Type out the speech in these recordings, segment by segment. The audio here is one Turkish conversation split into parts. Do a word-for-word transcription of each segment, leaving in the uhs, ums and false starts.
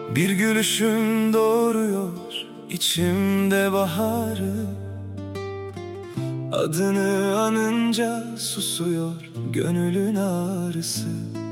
Bir gülüşün doğuruyor içimde baharı. Adını anınca susuyor gönülün ağrısı.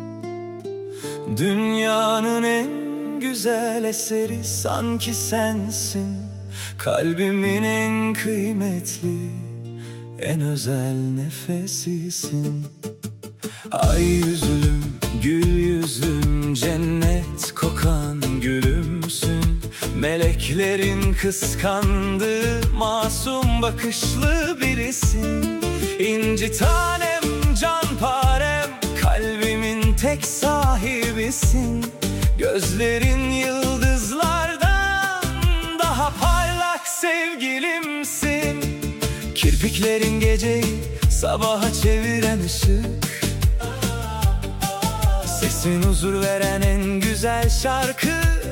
Dünyanın en güzel eseri sanki sensin. Kalbimin en kıymetli, en özel nefesisin. Ay yüzüm, gül yüzüm, cennet kokan gülümsün. Meleklerin kıskandığı masum bakışlı birisin. İnci tanem, canparem, kalbimin tek sahibisin. Gözlerin yıldızlardan daha parlak sevgilimsin. Kirpiklerin geceyi sabaha çeviren ışık. Sesin huzur veren en güzel şarkı,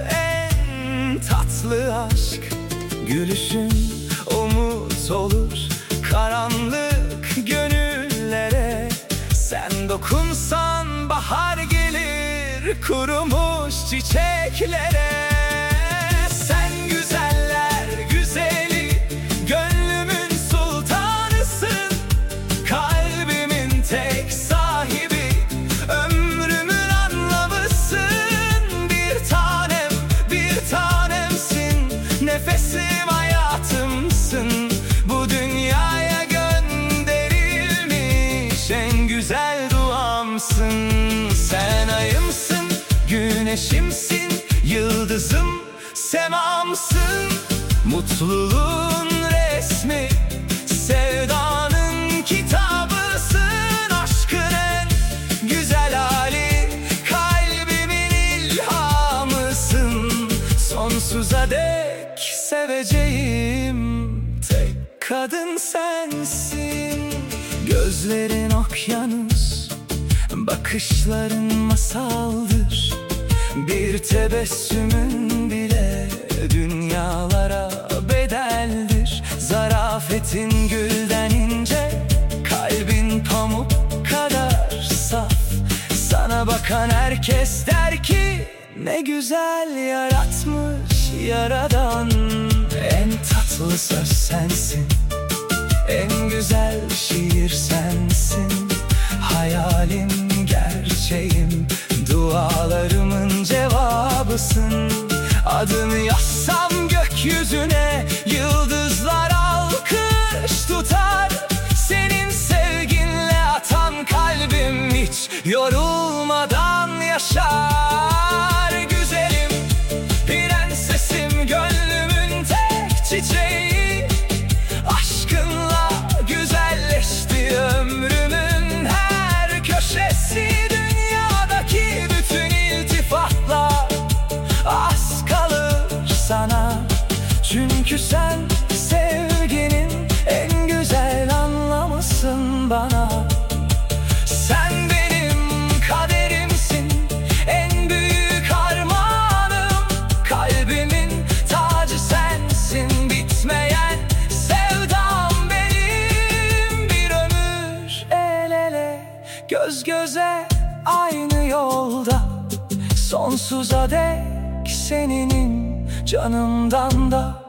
en tatlı aşk. Gülüşün umut olur karanlık gönüllere. Sen dokunsan bahar gelir kurumuş çiçeklere. Sen güzeller güzeli, gönlümün sultanısın. Kalbimin tek sahibi, ömrümün anlamısın. Bir tanem, bir tanemsin, nefesim hayatımsın. Bu dünyaya gönderilmiş en güzel duamsın. Sen ayımsın, güneşimsin, yıldızım, semamsın. Mutluluğun resmi, sevdanın kitabısın. Aşkın en güzel hali, kalbimin ilhamısın. Sonsuza dek seveceğim tek kadın sensin. Gözlerin okyanus, bakışların masaldır. Bir tebessümün bile dünyalara bedeldir. Zarafetin gülden ince, kalbin pamuk kadar saf. Sana bakan herkes der ki ne güzel yaratmış Yaradan. En tatlı söz sensin, en güzel şiir sensin. Hayalim gerçeğim, dualarımın cevabısın. Adını yazsam gökyüzüne, yıldızlar alkış tutar. Senin sevginle atan kalbim hiç yorulmadan yaşar. Güzelim, prensesim, gönlümün tek çiçeği. Aşkınla güzelleşti ömrümün her köşesi. Dünyadaki bütün iltifatlar az kalır sana. Çünkü sen sevginin en güzel anlamısın bana. Sen benim kaderimsin, en büyük armağanım. Kalbimin tacı sensin, bitmeyen sevdam benim. Bir ömür el ele, göz göze, aynı yolda. Sonsuza dek seninim, canımdan da